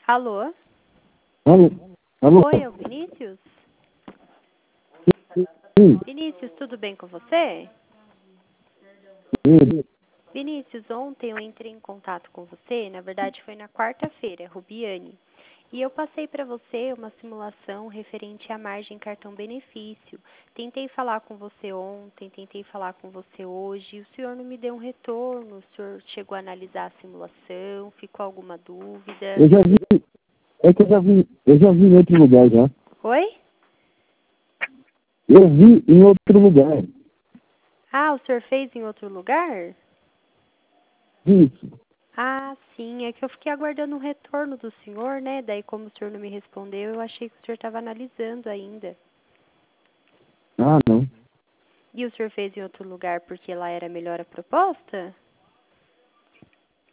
Alô? Alô? Alô? Oi, é o Vinícius? Sim, Vinícius, tudo bem com você? sim. Vinícius, ontem eu entrei em contato com você, na verdade foi na quarta-feira, Rubiane. E eu passei para você uma simulação referente à margem cartão-benefício. Tentei falar com você ontem, tentei falar com você hoje, o senhor não me deu um retorno, o senhor chegou a analisar a simulação, ficou alguma dúvida? Eu já vi, eu já vi em outro lugar já. Oi? Eu vi em outro lugar. Ah, o senhor fez em outro lugar? Isso. Ah, sim, é que eu fiquei aguardando um retorno do senhor, né? Daí, como o senhor não me respondeu, eu achei que o senhor estava analisando ainda. Ah, não. E o senhor fez em outro lugar porque lá era melhor a proposta?